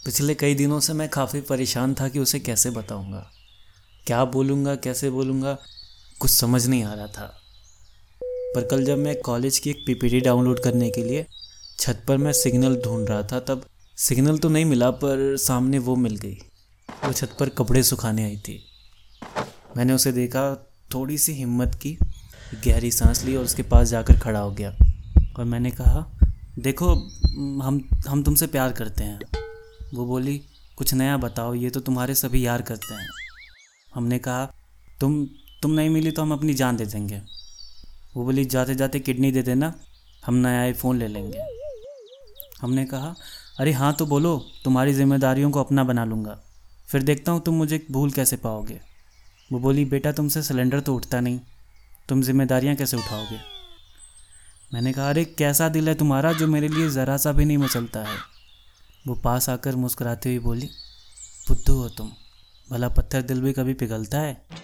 पिछले कई दिनों से मैं काफ़ी परेशान था कि उसे कैसे बताऊंगा, क्या बोलूँगा, कैसे बोलूँगा, कुछ समझ नहीं आ रहा था। पर कल जब मैं कॉलेज की एक पीपीटी डाउनलोड करने के लिए छत पर मैं सिग्नल ढूंढ रहा था, तब सिग्नल तो नहीं मिला पर सामने वो मिल गई। वो छत पर कपड़े सुखाने आई थी। मैंने उसे देखा, थोड़ी सी हिम्मत की, गहरी सांस ली और उसके पास जाकर खड़ा हो गया। और मैंने कहा, देखो, हम तुमसे प्यार करते हैं। वो बोली, कुछ नया बताओ, ये तो तुम्हारे सभी यार करते हैं। हमने कहा, तुम नहीं मिली तो हम अपनी जान दे देंगे। वो बोली, जाते जाते किडनी दे देना, हम नया आईफोन ले लेंगे। हमने कहा, अरे हाँ तो बोलो, तुम्हारी जिम्मेदारियों को अपना बना लूँगा, फिर देखता हूँ तुम मुझे भूल कैसे पाओगे। वो बोली, बेटा तुमसे सिलेंडर तो उठता नहीं, तुम जिम्मेदारियाँ कैसे उठाओगे। मैंने कहा, अरे कैसा दिल है तुम्हारा जो मेरे लिए ज़रा सा भी नहीं मचलता है। वो पास आकर मुस्कुराते हुए बोली, बुद्धू हो तुम, भला पत्थर दिल भी कभी पिघलता है।